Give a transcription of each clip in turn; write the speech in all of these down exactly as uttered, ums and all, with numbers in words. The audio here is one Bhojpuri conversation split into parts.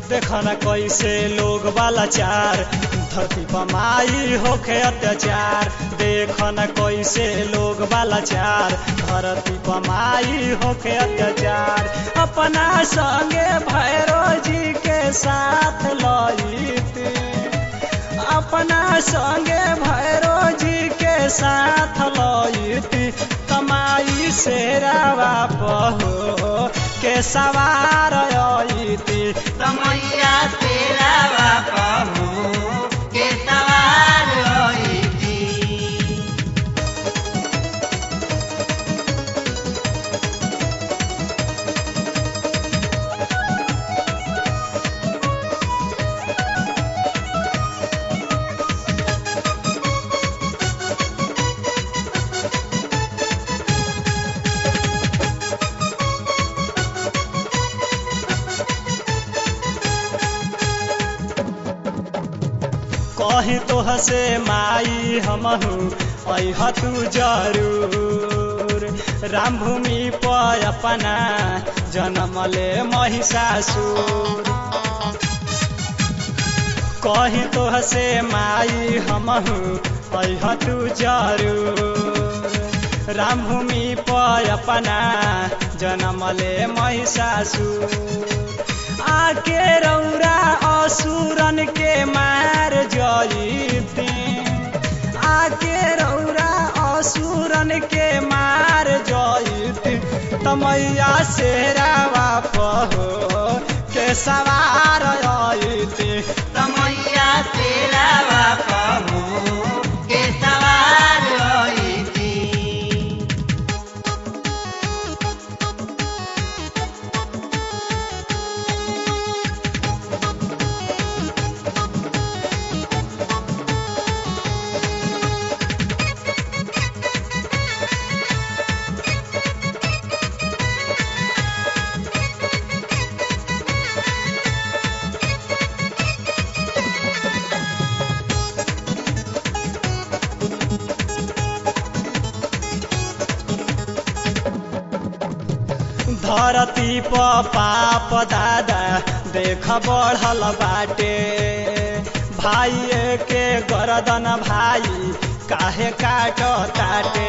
देखना कैसे लोग वाला चार धरती पर माई होके अत्याचार। देखना कैसे लोग वाला चार धरती पर माई होके अत्याचार। अपना संगे भैरो जी के साथ लईती, अपना संगे भैरो जी के साथ लईती तमाई शेरावा पहो के सवार आईती। तमैया तेरा बापू के सवार होईती। कहीं तो हसे माई हमहू अह तू जरूर। राम भूमि पर अपना जन्म ले महिषासुर। कहीं तो हसे माई हमहू अह तू जरूर। राम भूमि पर अपना जन्म ले महिषासुर। आके रौरा असुरन के मार जईती, आके रौरा असुरन के मार जईती तमैया शेरावा पहो के सवार आईती। तमैया तेरा बापू के सवार होईती। धरती पर पाप दादा देख बढ़ल बाटे। भाई के गर्दन भाई काहे काट ताटे।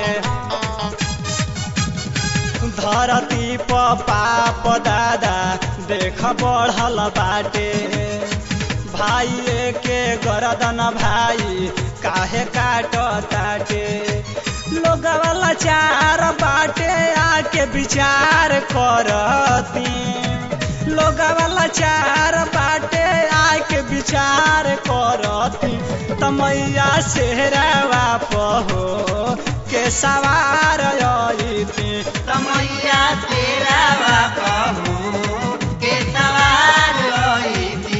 धरती पर पाप दादा देख बढ़ल बाटे। भाई के गर्दन भाई काहे काट ताटे। लोग वाला चार बाटे आके विचार करती। लोग वाला चार बाटे आके विचार करती तमैया शेरावा पहो के सवार आईती। तमैया तेरा बापू के सवार होईती।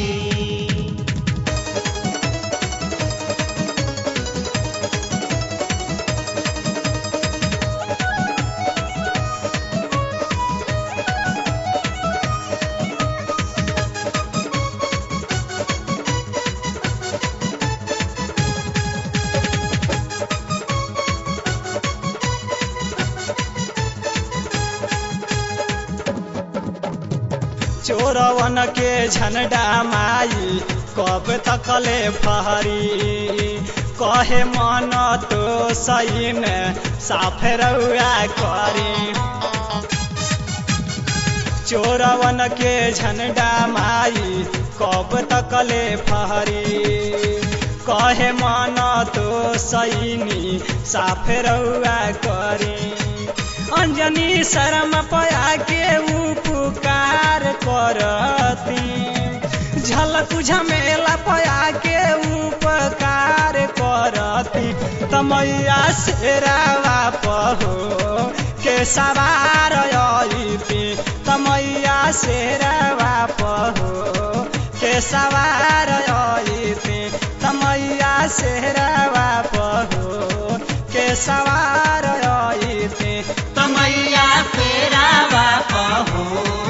चोरवन के झंडा माई कब तकले फहरी। कहे मन तो सही में साफ रउआ करी। चोरवन के झंडा माई कब तकले फहरी। कहे मन तो सही साफ रउआ करी। अंजनी शर्म पया के उपकार करती। झलक झमेला पया के उपकार करती तमैया शेरावा पहो के सवार आईती। तमैया शेरावा पहो के सवार आईती। तमैया शेरावा पहो के सवार आईती। तमैया तेरा बापू